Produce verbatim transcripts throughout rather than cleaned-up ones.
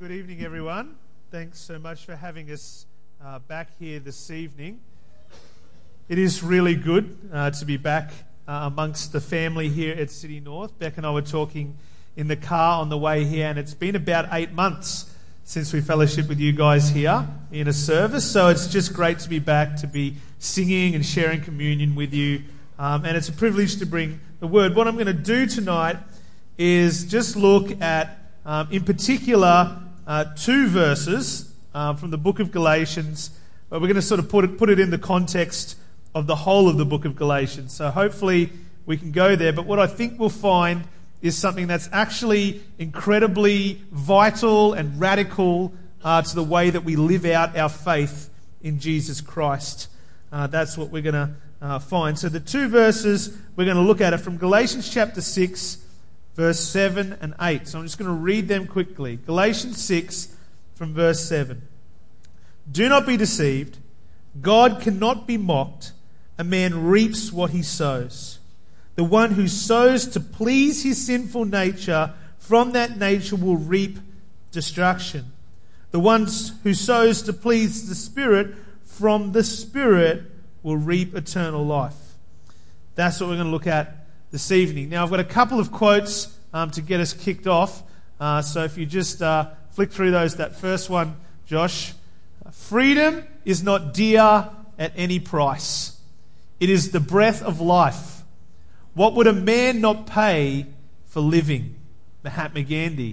Good evening, everyone. Thanks so much for having us uh, back here this evening. It is really good uh, to be back uh, amongst the family here at City North. Beck and I were talking in the car on the way here, and it's been about eight months since we fellowshiped with you guys here in a service. So it's just great to be back, to be singing and sharing communion with you. Um, and it's a privilege to bring the word. What I'm going to do tonight is just look at, um, in particular, uh, two verses uh, from the book of Galatians. But we're going to sort of put it, put it in the context of the whole of the book of Galatians. So hopefully we can go there. But what I think we'll find is something that's actually incredibly vital and radical uh, to the way that we live out our faith in Jesus Christ. Uh, that's what we're going to uh, find. So the two verses we're going to look at are from Galatians chapter six, verse seven and eight. So I'm just going to read them quickly. Galatians six from verse seven. Do not be deceived. God cannot be mocked. A man reaps what he sows. The one who sows to please his sinful nature, from that nature will reap destruction. The one who sows to please the Spirit, from the Spirit will reap eternal life. That's what we're going to look at this evening. Now, I've got a couple of quotes um, to get us kicked off. Uh, so if you just uh, flick through those, that first one, Josh. Freedom is not dear at any price. It is the breath of life. What would a man not pay for living? Mahatma Gandhi.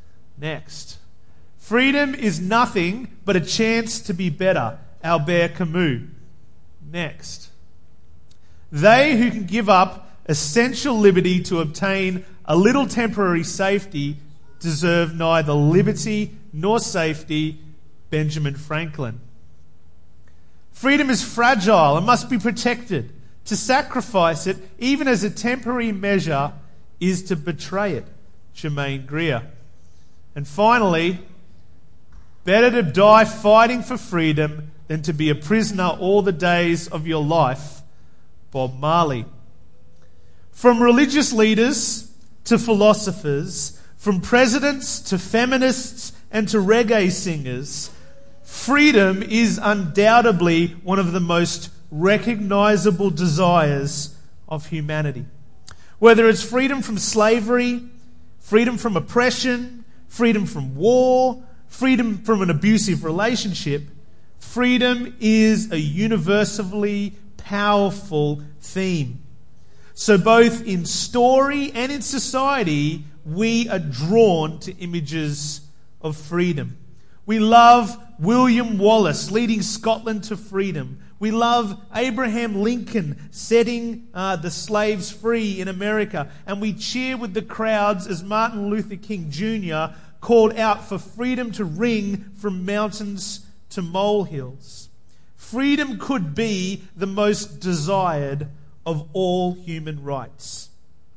Next. Freedom is nothing but a chance to be better. Albert Camus. Next. They who can give up essential liberty to obtain a little temporary safety deserve neither liberty nor safety. Benjamin Franklin. Freedom is fragile and must be protected. To sacrifice it, even as a temporary measure, is to betray it. Germaine Greer. And finally, better to die fighting for freedom than to be a prisoner all the days of your life. Bob Marley. From religious leaders to philosophers, from presidents to feminists and to reggae singers, freedom is undoubtedly one of the most recognizable desires of humanity. Whether it's freedom from slavery, freedom from oppression, freedom from war, freedom from an abusive relationship, freedom is a universally powerful theme. So both in story and in society, we are drawn to images of freedom. We love William Wallace leading Scotland to freedom. We love Abraham Lincoln setting uh, the slaves free in America. And we cheer with the crowds as Martin Luther King Junior called out for freedom to ring from mountains to molehills. Freedom could be the most desired of all human rights.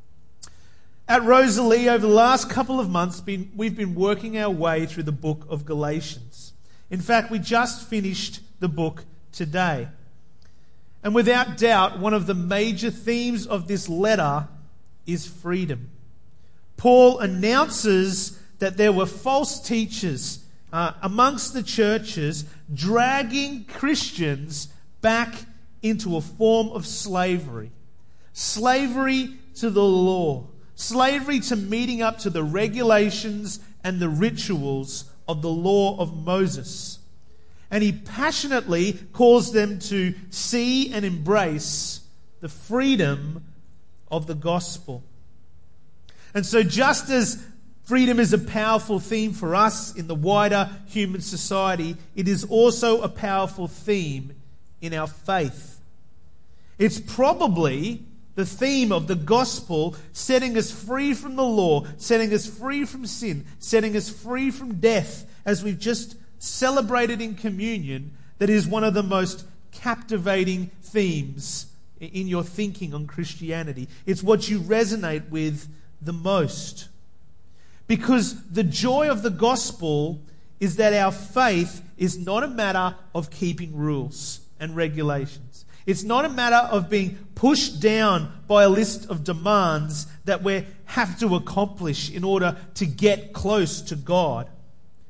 At Rosalie, over the last couple of months, been, we've been working our way through the book of Galatians. In fact, we just finished the book today. And without doubt, one of the major themes of this letter is freedom. Paul announces that there were false teachers uh, amongst the churches dragging Christians back into a form of slavery. Slavery to the law. Slavery to meeting up to the regulations and the rituals of the law of Moses. And he passionately calls them to see and embrace the freedom of the gospel. And so just as freedom is a powerful theme for us in the wider human society, it is also a powerful theme in our faith. It's probably the theme of the gospel setting us free from the law, setting us free from sin, setting us free from death, as we've just celebrated in communion, that is one of the most captivating themes in your thinking on Christianity. It's what you resonate with the most. Because the joy of the gospel is that our faith is not a matter of keeping rules and regulations. It's not a matter of being pushed down by a list of demands that we have to accomplish in order to get close to God.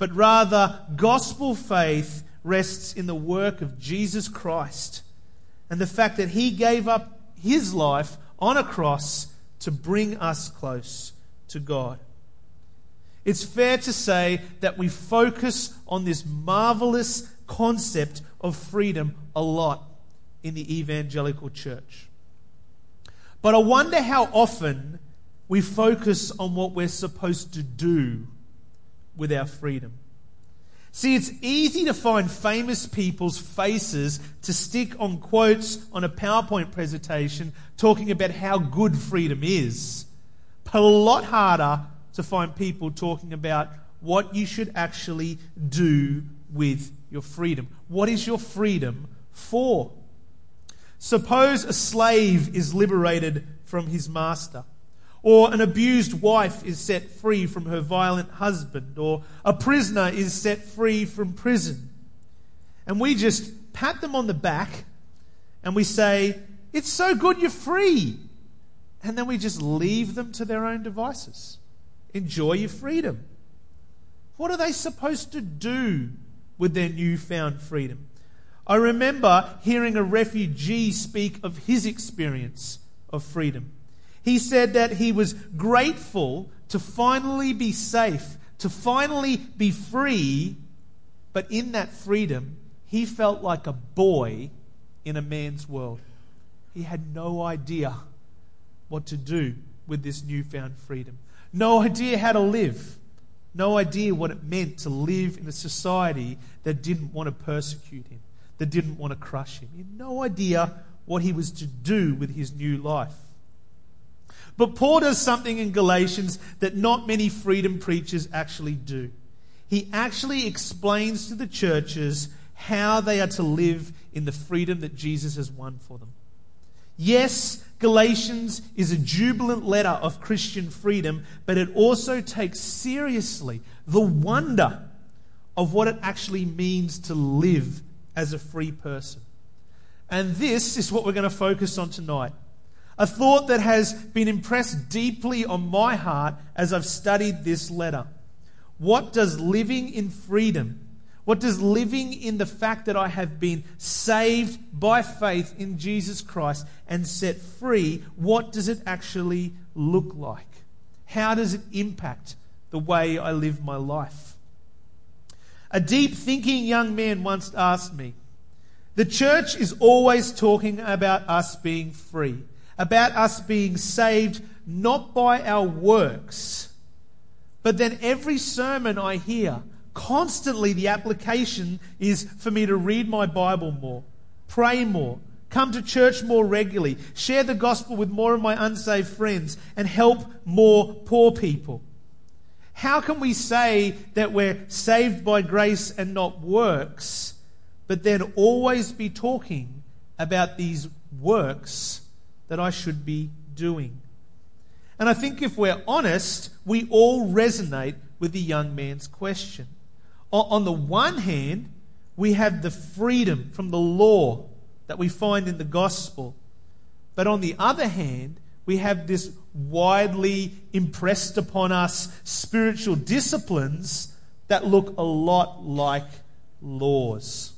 but rather gospel faith rests in the work of Jesus Christ and the fact that he gave up his life on a cross to bring us close to God. It's fair to say that we focus on this marvelous concept of freedom a lot in the evangelical church. But I wonder how often we focus on what we're supposed to do with our freedom. See, it's easy to find famous people's faces to stick on quotes on a PowerPoint presentation talking about how good freedom is, but a lot harder to find people talking about what you should actually do with your freedom. What is your freedom for? Suppose a slave is liberated from his master, or an abused wife is set free from her violent husband, or a prisoner is set free from prison. And we just pat them on the back and we say, "It's so good you're free." And then we just leave them to their own devices. Enjoy your freedom. What are they supposed to do with their newfound freedom? I remember hearing a refugee speak of his experience of freedom. He said that he was grateful to finally be safe, to finally be free, but in that freedom, he felt like a boy in a man's world. He had no idea what to do with this newfound freedom. No idea how to live. No idea what it meant to live in a society that didn't want to persecute him, that didn't want to crush him. He had no idea what he was to do with his new life. But Paul does something in Galatians that not many freedom preachers actually do. He actually explains to the churches how they are to live in the freedom that Jesus has won for them. Yes, Galatians is a jubilant letter of Christian freedom, but it also takes seriously the wonder of what it actually means to live as a free person. And this is what we're going to focus on tonight. A thought that has been impressed deeply on my heart as I've studied this letter. What does living in freedom, what does living in the fact that I have been saved by faith in Jesus Christ and set free, what does it actually look like? How does it impact the way I live my life? A deep thinking young man once asked me, the church is always talking about us being free, about us being saved not by our works, but then every sermon I hear, constantly the application is for me to read my Bible more, pray more, come to church more regularly, share the gospel with more of my unsaved friends, and help more poor people. How can we say that we're saved by grace and not works, but then always be talking about these works that I should be doing? And I think if we're honest, we all resonate with the young man's question. On the one hand, we have the freedom from the law that we find in the gospel. But on the other hand, we have this widely impressed upon us spiritual disciplines that look a lot like laws.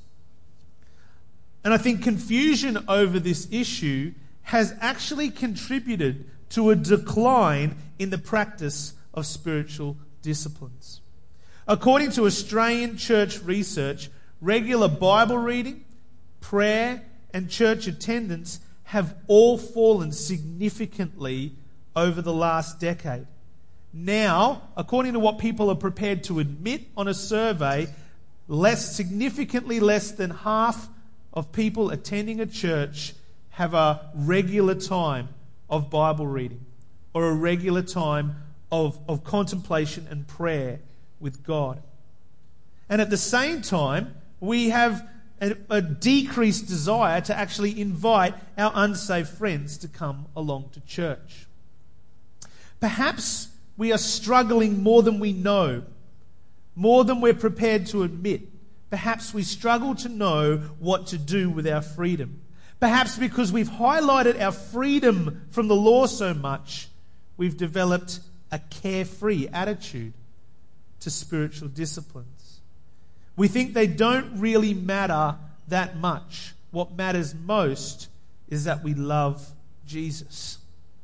And I think confusion over this issue has actually contributed to a decline in the practice of spiritual disciplines. According to Australian church research, regular Bible reading, prayer, and church attendance have all fallen significantly over the last decade. Now, according to what people are prepared to admit on a survey, less significantly less than half of people attending a church have a regular time of Bible reading or a regular time of, of contemplation and prayer with God. And at the same time, we have a, a decreased desire to actually invite our unsaved friends to come along to church. Perhaps we are struggling more than we know, more than we're prepared to admit. Perhaps we struggle to know what to do with our freedom. Perhaps because we've highlighted our freedom from the law so much, we've developed a carefree attitude to spiritual disciplines. We think they don't really matter that much. What matters most is that we love Jesus.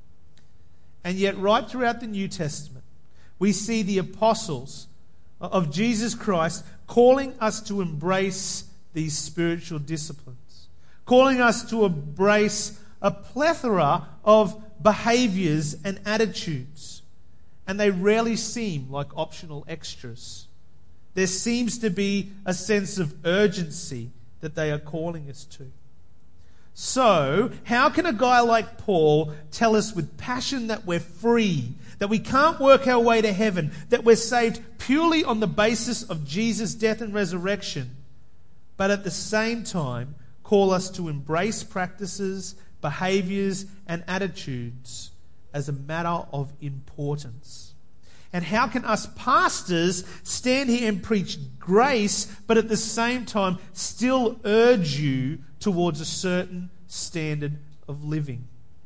And yet, right throughout the New Testament, we see the apostles of Jesus Christ calling us to embrace these spiritual disciplines, calling us to embrace a plethora of behaviors and attitudes. And they rarely seem like optional extras. There seems to be a sense of urgency that they are calling us to. So, how can a guy like Paul tell us with passion that we're free, that we can't work our way to heaven, that we're saved purely on the basis of Jesus' death and resurrection, but at the same time call us to embrace practices, behaviors, and attitudes as a matter of importance? And how can us pastors stand here and preach grace, but at the same time still urge you towards a certain standard of living?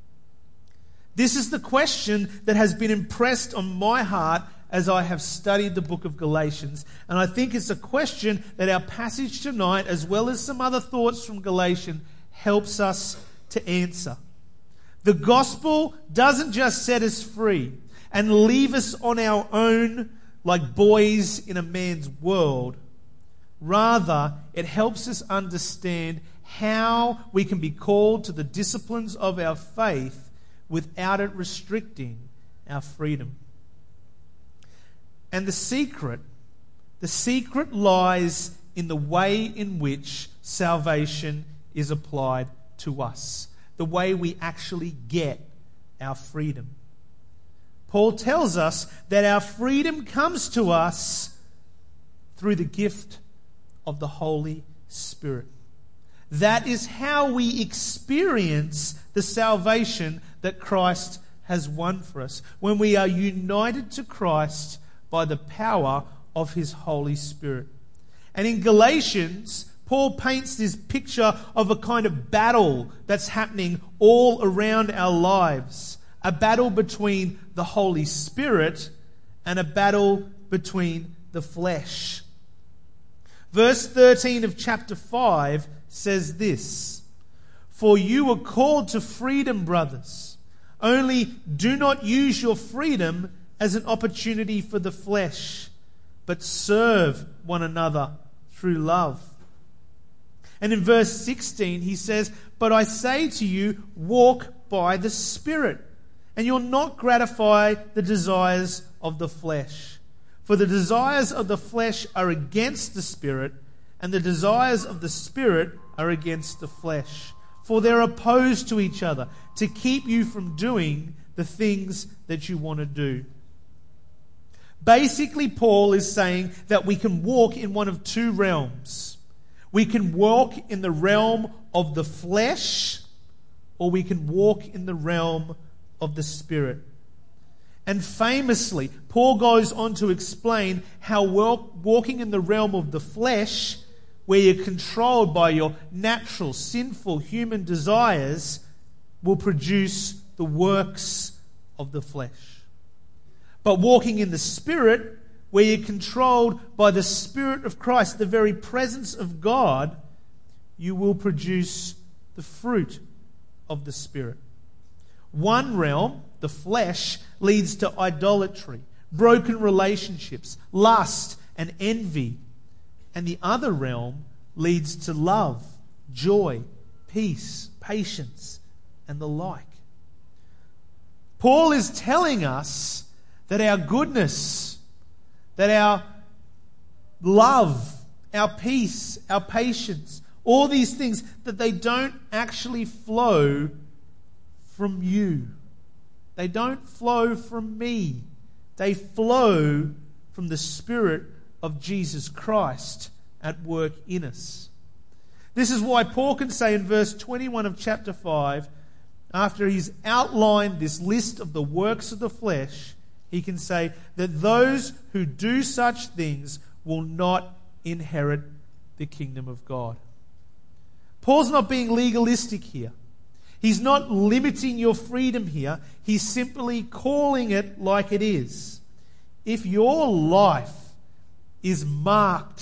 This is the question that has been impressed on my heart as I have studied the book of Galatians. And I think it's a question that our passage tonight, as well as some other thoughts from Galatians, helps us to answer. The gospel doesn't just set us free and leave us on our own like boys in a man's world. Rather, it helps us understand how we can be called to the disciplines of our faith without it restricting our freedom. And the secret, the secret lies in the way in which salvation is applied to us, the way we actually get our freedom. Paul tells us that our freedom comes to us through the gift of the Holy Spirit. That is how we experience the salvation that Christ has won for us, when we are united to Christ by the power of His Holy Spirit. And in Galatians, Paul paints this picture of a kind of battle that's happening all around our lives. A battle between the Holy Spirit and a battle between the flesh. Verse thirteen of chapter five says this: "For you were called to freedom, brothers. Only do not use your freedom as an opportunity for the flesh, but serve one another through love." And in verse sixteen he says, "But I say to you, walk by the Spirit, and you'll not gratify the desires of the flesh. For the desires of the flesh are against the Spirit, and the desires of the Spirit are against the flesh. For they're opposed to each other, to keep you from doing the things that you want to do." Basically, Paul is saying that we can walk in one of two realms. We can walk in the realm of the flesh, or we can walk in the realm of the Spirit. And famously, Paul goes on to explain how walking in the realm of the flesh, where you're controlled by your natural, sinful human desires, will produce the works of the flesh. But walking in the Spirit, where you're controlled by the Spirit of Christ, the very presence of God, you will produce the fruit of the Spirit. One realm, the flesh, leads to idolatry, broken relationships, lust, and envy. And the other realm leads to love, joy, peace, patience, and the like. Paul is telling us that our goodness, that our love, our peace, our patience, all these things, that they don't actually flow from you. They don't flow from me. They flow from the Spirit of Jesus Christ at work in us. This is why Paul can say in verse twenty-one of chapter five, after he's outlined this list of the works of the flesh, he can say that those who do such things will not inherit the kingdom of God. Paul's not being legalistic here. He's not limiting your freedom here. He's simply calling it like it is. If your life is marked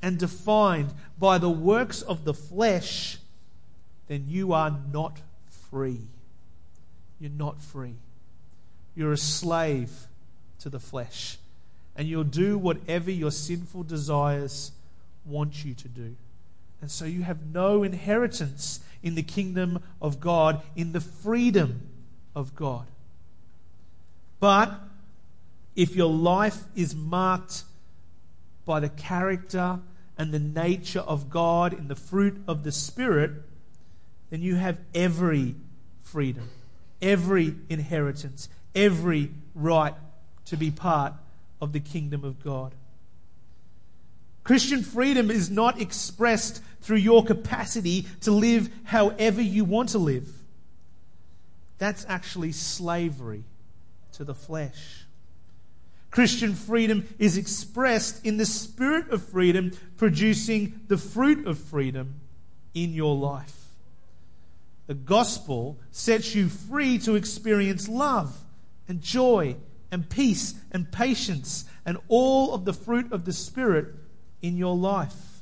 and defined by the works of the flesh, then you are not free. You're not free. You're a slave to the flesh, and you'll do whatever your sinful desires want you to do. And so you have no inheritance in the kingdom of God, in the freedom of God. But if your life is marked by the character and the nature of God in the fruit of the Spirit, then you have every freedom, every inheritance, every right to be part of the kingdom of God. Christian freedom is not expressed through your capacity to live however you want to live. That's actually slavery to the flesh. Christian freedom is expressed in the spirit of freedom, producing the fruit of freedom in your life. The gospel sets you free to experience love and joy and peace and patience and all of the fruit of the Spirit in your life.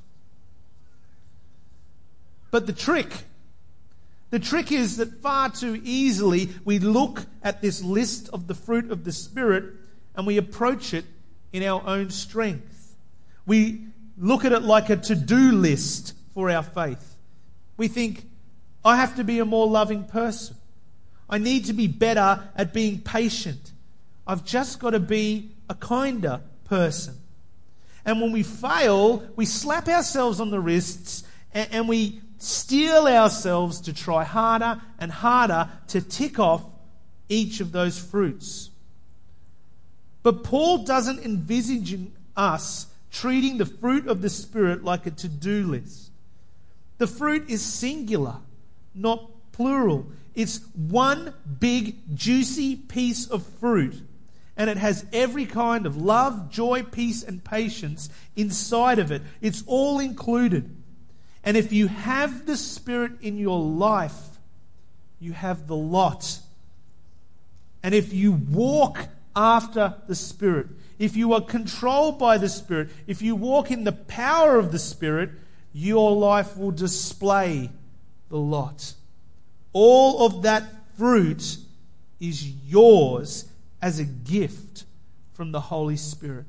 But the trick, the trick is that far too easily we look at this list of the fruit of the Spirit and we approach it in our own strength. We look at it like a to-do list for our faith. We think, I have to be a more loving person. I need to be better at being patient. I've just got to be a kinder person. And when we fail, we slap ourselves on the wrists and, and we steel ourselves to try harder and harder to tick off each of those fruits. But Paul doesn't envisage in us treating the fruit of the Spirit like a to-do list. The fruit is singular, not plural. It's one big, juicy piece of fruit. And it has every kind of love, joy, peace, and patience inside of it. It's all included. And if you have the Spirit in your life, you have the lot. And if you walk after the Spirit, if you are controlled by the Spirit, if you walk in the power of the Spirit, your life will display the lot. All of that fruit is yours as a gift from the Holy Spirit.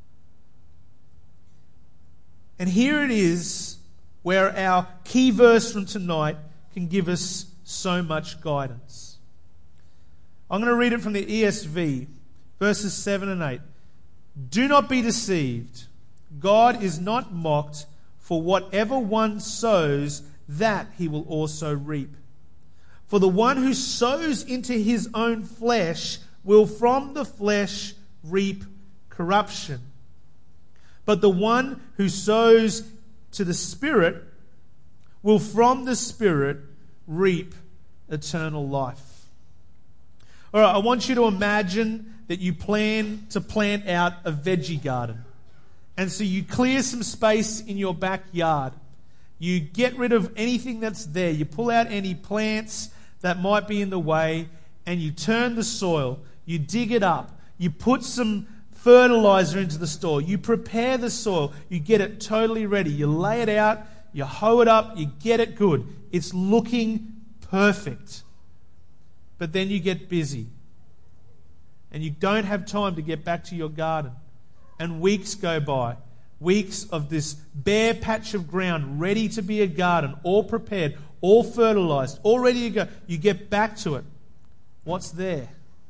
And here it is where our key verse from tonight can give us so much guidance. I'm going to read it from the E S V, verses seven and eight. Do not be deceived. God is not mocked, for whatever one sows, that he will also reap. For the one who sows into his own flesh will from the flesh reap corruption. But the one who sows to the Spirit will from the Spirit reap eternal life. All right, I want you to imagine that you plan to plant out a veggie garden. And so you clear some space in your backyard. You get rid of anything that's there. You pull out any plants that might be in the way, and you turn the soil. You dig it up. You put some fertilizer into the soil. You prepare the soil. You get it totally ready. You lay it out. You hoe it up. You get it good. It's looking perfect. But then you get busy. And you don't have time to get back to your garden. And weeks go by. Weeks of this bare patch of ground ready to be a garden, all prepared, all fertilized, all ready to go. You get back to it. What's there?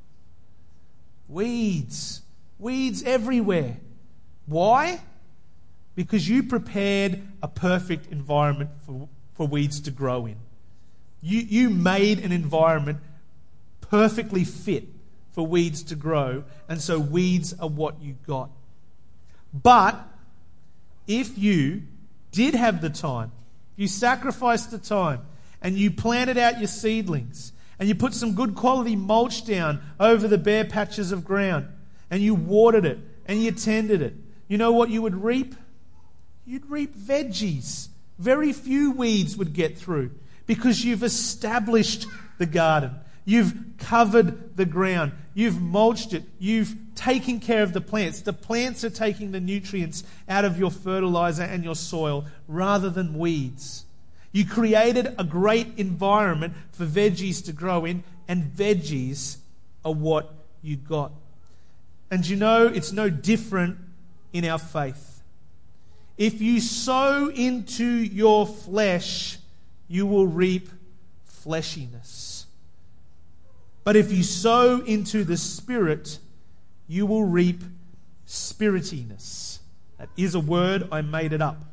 Weeds. Weeds everywhere. Why? Because you prepared a perfect environment for, for weeds to grow in. You, you made an environment perfectly fit for weeds to grow, and so weeds are what you got. But if you did have the time, you sacrificed the time, and you planted out your seedlings, and you put some good quality mulch down over the bare patches of ground, and you watered it, and you tended it, you know what you would reap? You'd reap veggies. Very few weeds would get through because you've established the garden. You've covered the ground. You've mulched it. You've taken care of the plants. The plants are taking the nutrients out of your fertilizer and your soil rather than weeds. You created a great environment for veggies to grow in, and veggies are what you got. And you know, it's no different in our faith. If you sow into your flesh, you will reap fleshiness. But if you sow into the Spirit, you will reap spiritiness. That is a word, I made it up.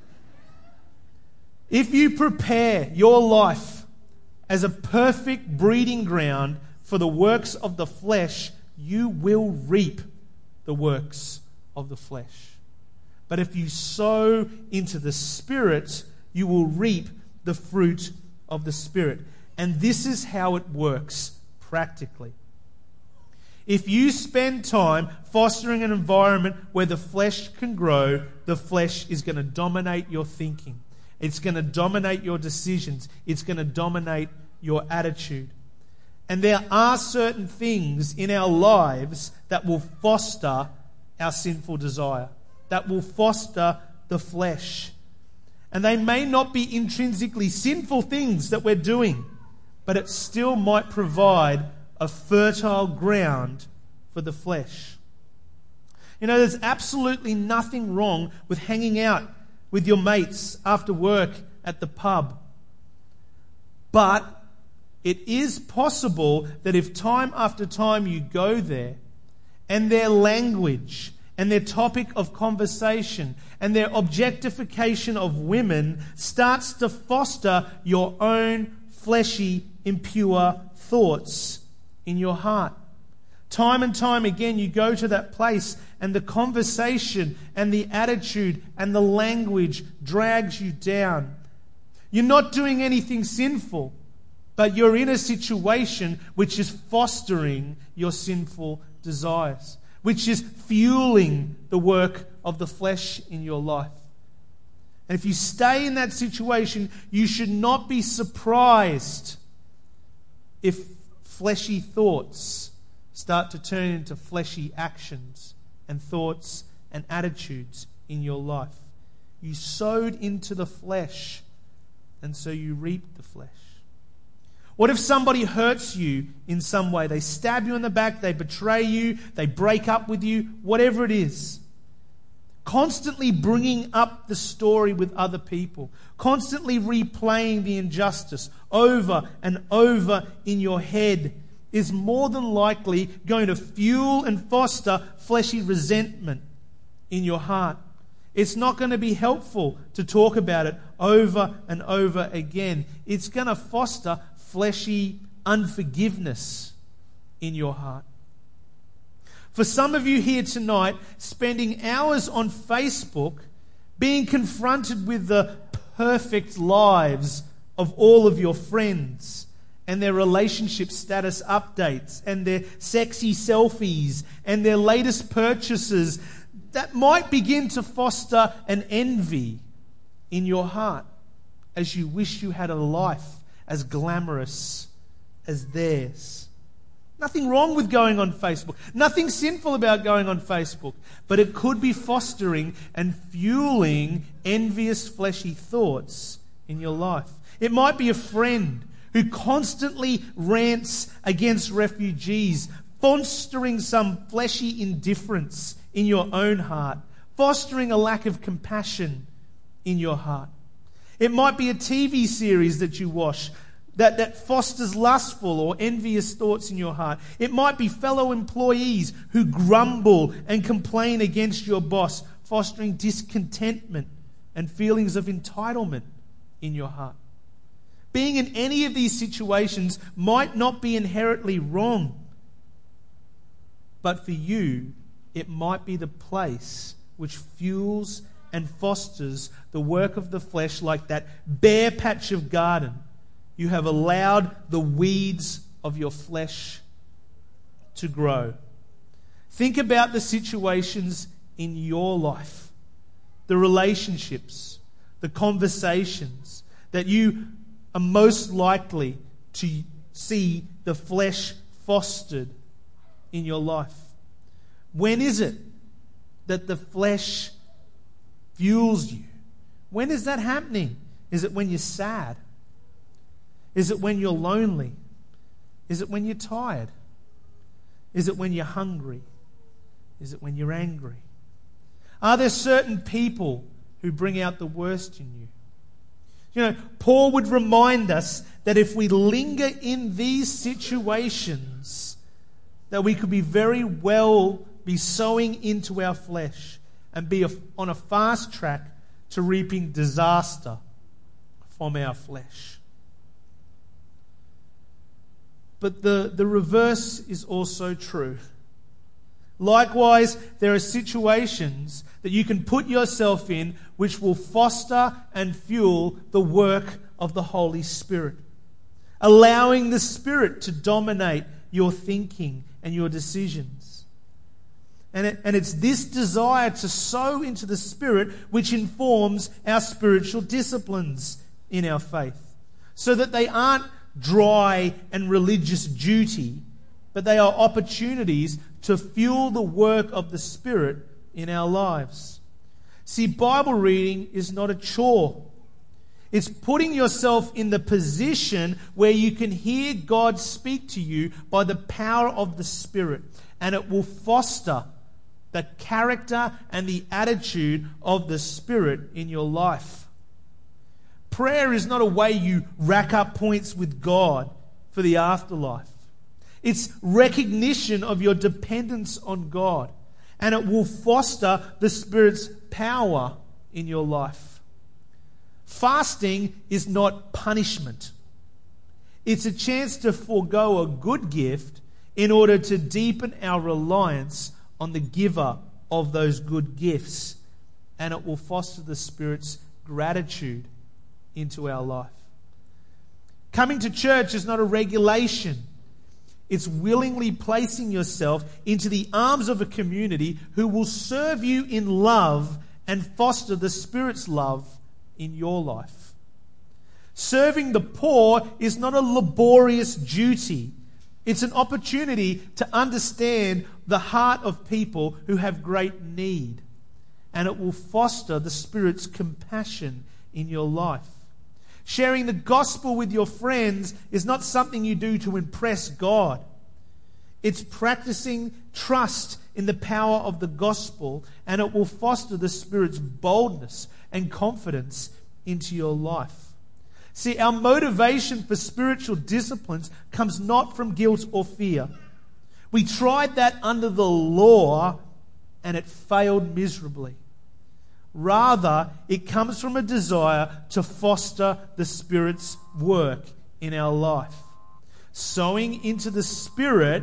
If you prepare your life as a perfect breeding ground for the works of the flesh, you will reap the works of the flesh. But if you sow into the Spirit, you will reap the fruit of the Spirit. And this is how it works practically. If you spend time fostering an environment where the flesh can grow, the flesh is going to dominate your thinking. It's going to dominate your decisions. It's going to dominate your attitude. And there are certain things in our lives that will foster our sinful desire, that will foster the flesh. And they may not be intrinsically sinful things that we're doing, but it still might provide a fertile ground for the flesh. You know, there's absolutely nothing wrong with hanging out with your mates after work at the pub. But it is possible that if time after time you go there and their language and their topic of conversation and their objectification of women starts to foster your own fleshy, impure thoughts in your heart. Time and time again you go to that place and the conversation and the attitude and the language drags you down. You're not doing anything sinful, but you're in a situation which is fostering your sinful desires, which is fueling the work of the flesh in your life. And if you stay in that situation, you should not be surprised if fleshy thoughts start to turn into fleshy actions and thoughts and attitudes in your life. You sowed into the flesh, and so you reap the flesh. What if somebody hurts you in some way? They stab you in the back, they betray you, they break up with you, whatever it is. Constantly bringing up the story with other people, constantly replaying the injustice over and over in your head is more than likely going to fuel and foster fleshy resentment in your heart. It's not going to be helpful to talk about it over and over again. It's going to foster fleshy unforgiveness in your heart. For some of you here tonight, spending hours on Facebook, being confronted with the perfect lives of all of your friends and their relationship status updates and their sexy selfies and their latest purchases, that might begin to foster an envy in your heart as you wish you had a life as glamorous as theirs. Nothing wrong with going on Facebook. Nothing sinful about going on Facebook. But it could be fostering and fueling envious, fleshy thoughts in your life. It might be a friend who constantly rants against refugees, fostering some fleshy indifference in your own heart, fostering a lack of compassion in your heart. It might be a T V series that you watch that, that fosters lustful or envious thoughts in your heart. It might be fellow employees who grumble and complain against your boss, fostering discontentment and feelings of entitlement in your heart. Being in any of these situations might not be inherently wrong, but for you, it might be the place which fuels and fosters the work of the flesh like that bare patch of garden. You have allowed the weeds of your flesh to grow. Think about the situations in your life, the relationships, the conversations that you are most likely to see the flesh fostered in your life? When is it that the flesh fuels you? When is that happening? Is it when you're sad? Is it when you're lonely? Is it when you're tired? Is it when you're hungry? Is it when you're angry? Are there certain people who bring out the worst in you? You know, Paul would remind us that if we linger in these situations, that we could be very well be sowing into our flesh and be on a fast track to reaping disaster from our flesh. But the, the reverse is also true. Likewise, there are situations that you can put yourself in which will foster and fuel the work of the Holy Spirit, allowing the Spirit to dominate your thinking and your decisions. And, it, and it's this desire to sow into the Spirit which informs our spiritual disciplines in our faith, so that they aren't dry and religious duty, but they are opportunities to fuel the work of the Spirit in our lives. See, Bible reading is not a chore. It's putting yourself in the position where you can hear God speak to you by the power of the Spirit, and it will foster the character and the attitude of the Spirit in your life. Prayer is not a way you rack up points with God for the afterlife. It's recognition of your dependence on God, and it will foster the Spirit's power in your life. Fasting is not punishment. It's a chance to forego a good gift in order to deepen our reliance on the giver of those good gifts, and it will foster the Spirit's gratitude into our life. Coming to church is not a regulation. It's willingly placing yourself into the arms of a community who will serve you in love and foster the Spirit's love in your life. Serving the poor is not a laborious duty. It's an opportunity to understand the heart of people who have great need, and it will foster the Spirit's compassion in your life. Sharing the gospel with your friends is not something you do to impress God. It's practicing trust in the power of the gospel, and it will foster the Spirit's boldness and confidence into your life. See, our motivation for spiritual disciplines comes not from guilt or fear. We tried that under the law, and it failed miserably. Rather, it comes from a desire to foster the Spirit's work in our life. Sowing into the Spirit,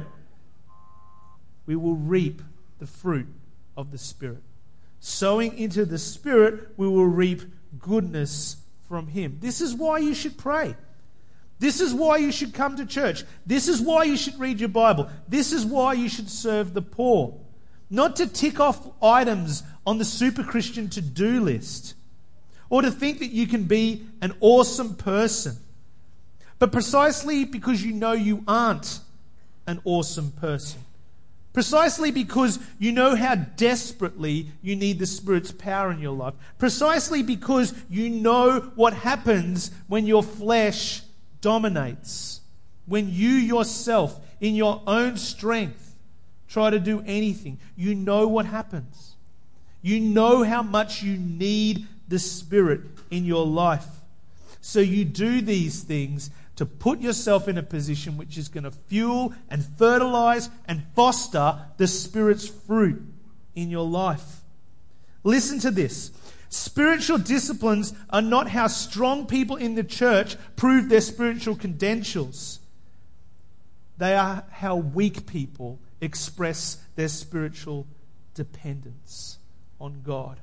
we will reap the fruit of the Spirit. Sowing into the Spirit, we will reap goodness from Him. This is why you should pray. This is why you should come to church. This is why you should read your Bible. This is why you should serve the poor. Not to tick off items on the super Christian to-do list, or to think that you can be an awesome person, but precisely because you know you aren't an awesome person. Precisely because you know how desperately you need the Spirit's power in your life. Precisely because you know what happens when your flesh dominates. When you yourself, in your own strength, try to do anything. You know what happens. You know how much you need the Spirit in your life. So you do these things to put yourself in a position which is going to fuel and fertilize and foster the Spirit's fruit in your life. Listen to this. Spiritual disciplines are not how strong people in the church prove their spiritual credentials. They are how weak people express their spiritual dependence on God.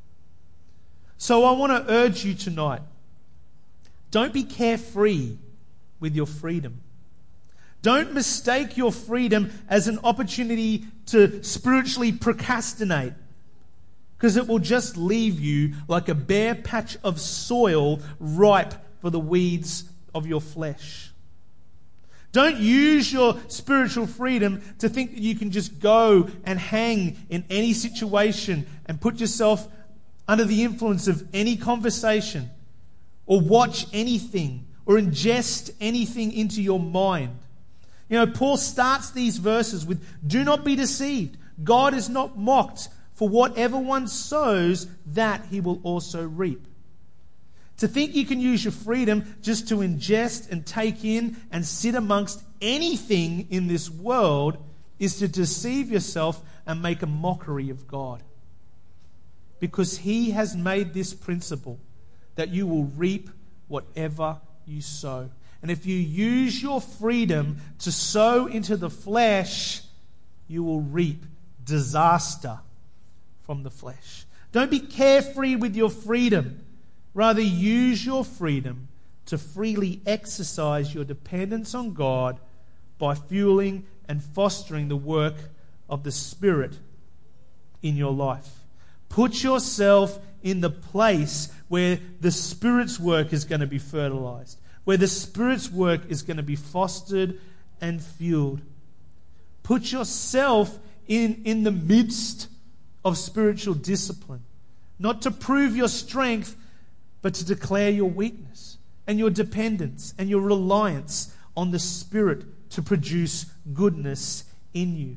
So I want to urge you tonight, don't be carefree with your freedom. Don't mistake your freedom as an opportunity to spiritually procrastinate, because it will just leave you like a bare patch of soil ripe for the weeds of your flesh. Don't use your spiritual freedom to think that you can just go and hang in any situation and put yourself under the influence of any conversation or watch anything or ingest anything into your mind. You know, Paul starts these verses with, "Do not be deceived. God is not mocked, for whatever one sows, that he will also reap." To think you can use your freedom just to ingest and take in and sit amongst anything in this world is to deceive yourself and make a mockery of God. Because He has made this principle that you will reap whatever you sow. And if you use your freedom to sow into the flesh, you will reap disaster from the flesh. Don't be carefree with your freedom. Rather, use your freedom to freely exercise your dependence on God by fueling and fostering the work of the Spirit in your life. Put yourself in the place where the Spirit's work is going to be fertilized, where the Spirit's work is going to be fostered and fueled. Put yourself in, in the midst of spiritual discipline, not to prove your strength, but to declare your weakness and your dependence and your reliance on the Spirit to produce goodness in you.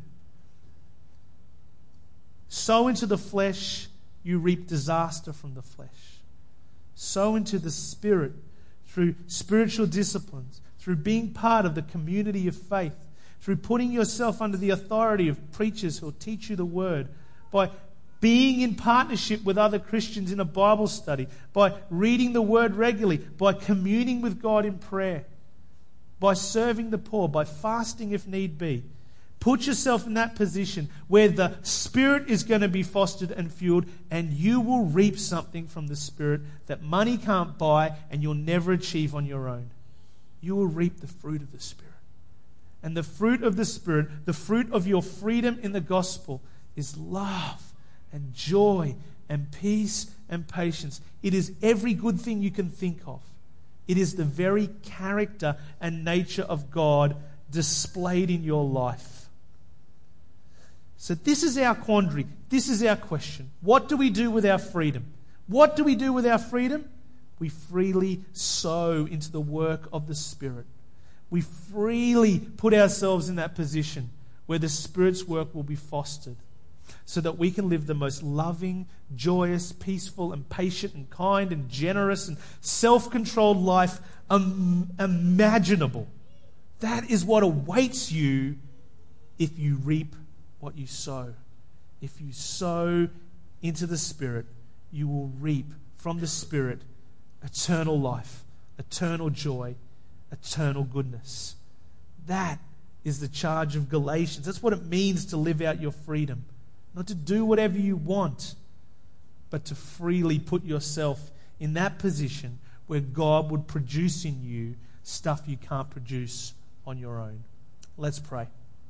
Sow into the flesh, you reap disaster from the flesh. Sow into the Spirit through spiritual disciplines, through being part of the community of faith, through putting yourself under the authority of preachers who will teach you the Word, by being in partnership with other Christians in a Bible study, by reading the Word regularly, by communing with God in prayer, by serving the poor, by fasting if need be. Put yourself in that position where the Spirit is going to be fostered and fueled, and you will reap something from the Spirit that money can't buy and you'll never achieve on your own. You will reap the fruit of the Spirit. And the fruit of the Spirit, the fruit of your freedom in the gospel, is love and joy and peace and patience. It is every good thing you can think of. It is the very character and nature of God displayed in your life. So this is our quandary. This is our question. What do we do with our freedom? What do we do with our freedom? We freely sow into the work of the Spirit. We freely put ourselves in that position where the Spirit's work will be fostered, so that we can live the most loving, joyous, peaceful, and patient, and kind, and generous, and self-controlled life um, imaginable. That is what awaits you if you reap what you sow. If you sow into the Spirit, you will reap from the Spirit eternal life, eternal joy, eternal goodness. That is the charge of Galatians. That's what it means to live out your freedom. Not to do whatever you want, but to freely put yourself in that position where God would produce in you stuff you can't produce on your own. Let's pray.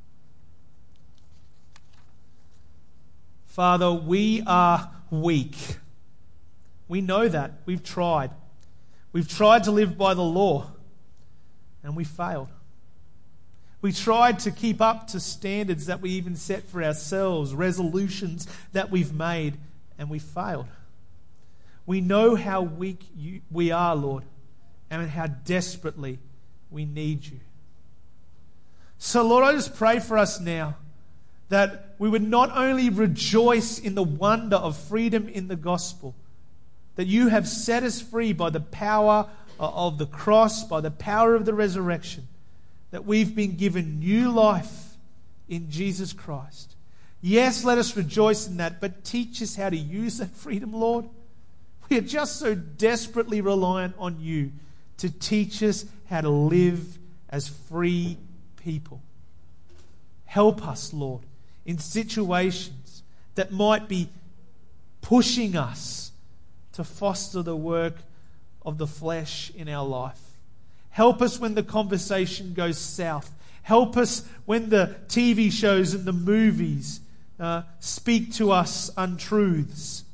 Father, we are weak. We know that. We've tried. We've tried to live by the law, and we failed. We tried to keep up to standards that we even set for ourselves, resolutions that we've made, and we failed. We know how weak you, we are, Lord, and how desperately we need you. So, Lord, I just pray for us now that we would not only rejoice in the wonder of freedom in the gospel, that you have set us free by the power of the cross, by the power of the resurrection, that we've been given new life in Jesus Christ. Yes, let us rejoice in that, but teach us how to use that freedom, Lord. We are just so desperately reliant on you to teach us how to live as free people. Help us, Lord, in situations that might be pushing us to foster the work of the flesh in our life. Help us when the conversation goes south. Help us when the T V shows and the movies uh, speak to us untruths.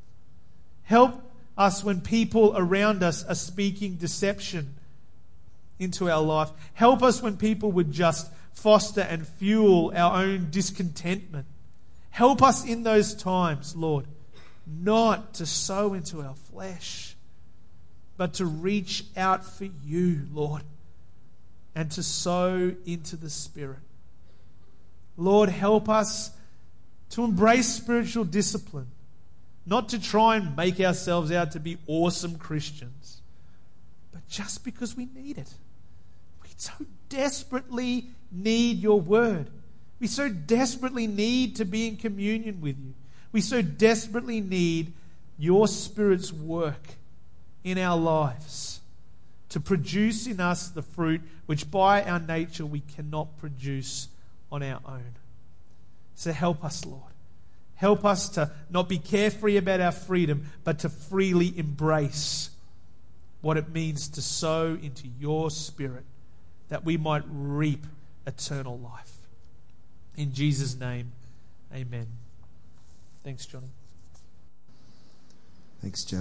Help us when people around us are speaking deception into our life. Help us when people would just foster and fuel our own discontentment. Help us in those times, Lord, not to sow into our flesh, but to reach out for you, Lord, and to sow into the Spirit. Lord, help us to embrace spiritual discipline, not to try and make ourselves out to be awesome Christians, but just because we need it. We so desperately need your word. We so desperately need to be in communion with you. We so desperately need your Spirit's work in our lives to produce in us the fruit which by our nature we cannot produce on our own. So help us, Lord. Help us to not be carefree about our freedom, but to freely embrace what it means to sow into your Spirit, that we might reap eternal life. In Jesus' name, amen. Thanks, Johnny. Thanks, Joe.